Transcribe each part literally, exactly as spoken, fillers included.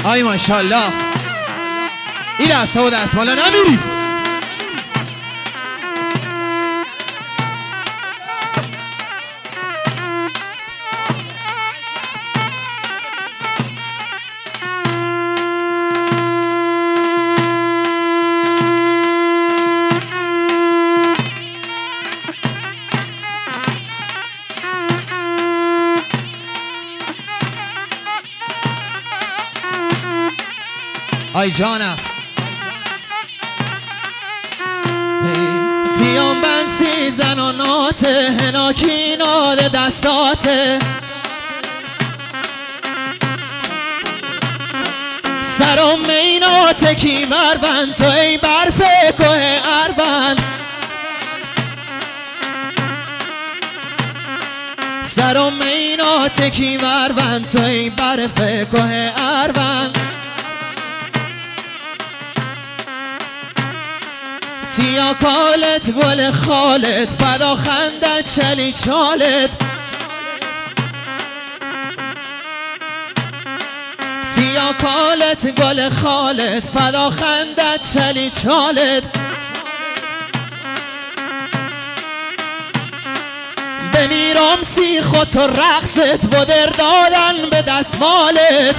آی ماشاءالله این دست ها و دست مالا نمیری. آی جانم تیام بنسی زنانات هناکی ناد دستات سرم مینات کی مربند تو ای برف که اربند سرم مینات کی مربند تو ای برف که اربند تیا کالت گل خالت فدا خندت چلی چالت تیا کالت گل خالت فدا خندت چلی چالت بمیرم سی خود و رقصت و در دادن به دستمالت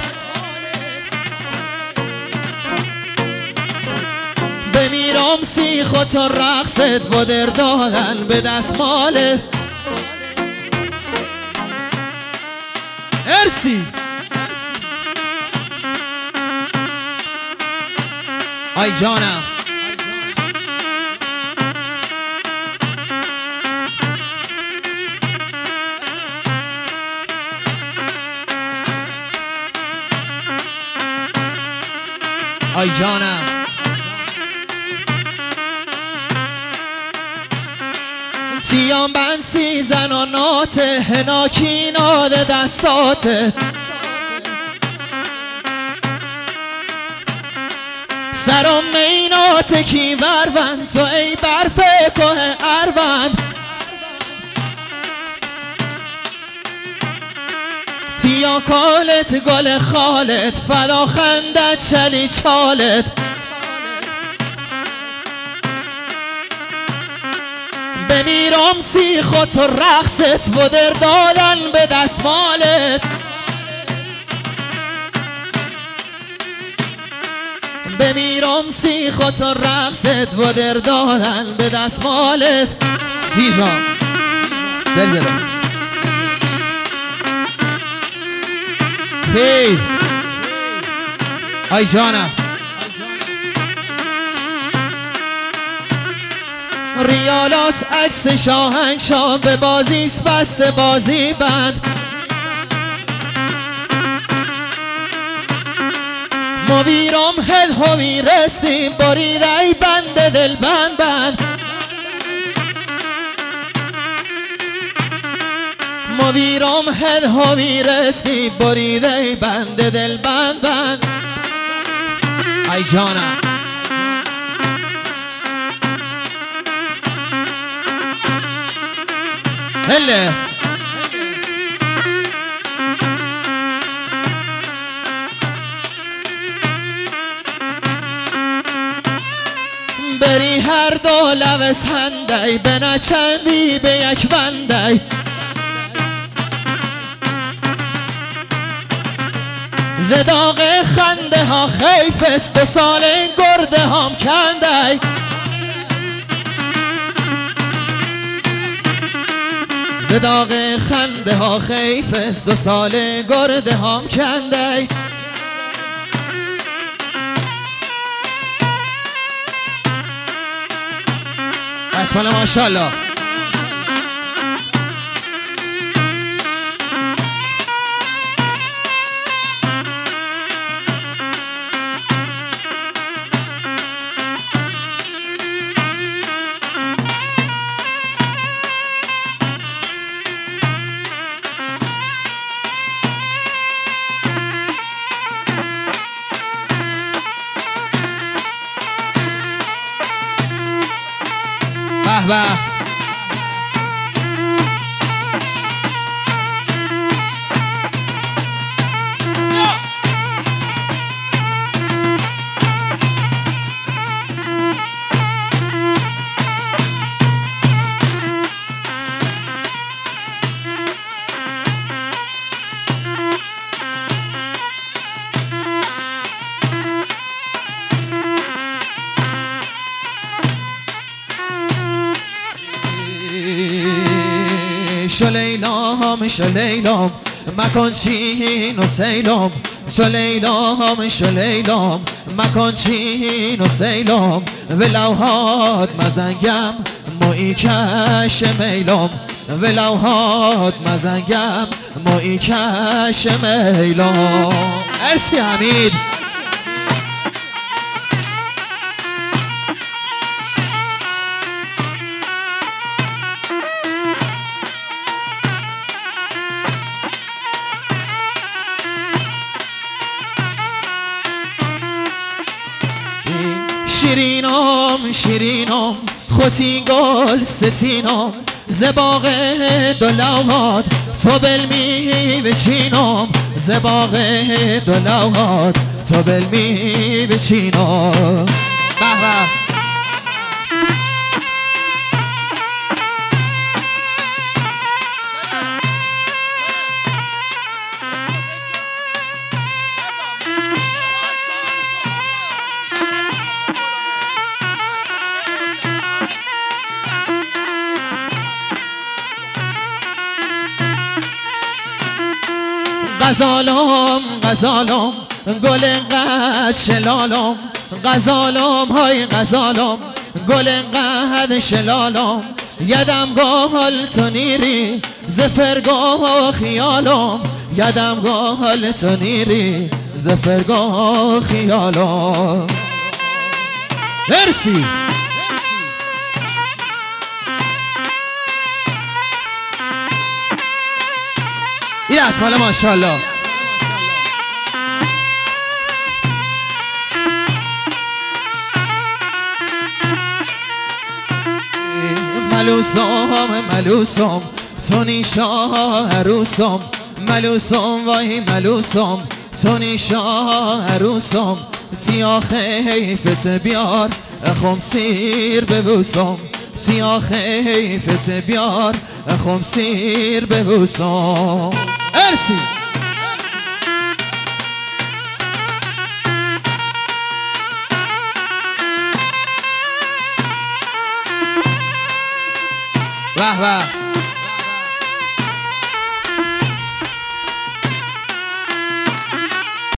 بمیرم سی خود و رقصت و در دادن به دستمالت ارسی آی جانم آی جانم تیام بنسی زنانات هناکی ناد دستات سرم مینات کی بربند تو ای برف که اربند تیا کالت گل خالت فدا خندت چلی چالت بمیرم سی خود و رقصت و در دادن به دستمالت بمیرم سی خود و رقصت و در دادن به دستمالت زیزان زلزله خیر آی جانم ریالاس عکس شاهنگ شاه به بازیست بست بازی بند ما ویرم هد همی رستیم باریده ای بند دل بند بند ما ویرم هد همی رستیم باریده ای بند دل بند بند ای جانم هله بری هر دو لبس هندی به نچندی به یک بندی زداغ خنده ها خیف است دو سال گرده هم کندی زداغ خنده ها خیف است دو سال گرده هم کندی اسفل ماشاءالله به به شلیلام شلیلام مکن چین و سیلام شلیلام شلیلام مکن چین و سیلام ولوهات مزنگم موی کش میلام ولوهات مزنگم موی کش میلام. مرسی حمید. شیرینام شیرینام خوتی گل ستینام زباغ دلوهات تو بلمی بچینام زباغ دلوهات تو بلمی بچینام. به به غزالام غزالام گل قد شلالام غزالام های غزالام گل قد شلالام یدم گل تو نیری زفرگاه خیالام یدم گل تو نیری زفرگاه خیالام. مرسی. یه اسماله ماشاءالله. ملوسم ملوسم تو نیشا عروسم ملوسم وای ملوسم تو نیشا عروسم تیا خیفت بیار خمسیر ببوسم تیا خیفت بیار خمسیر ببوسم. ارسی. واه واه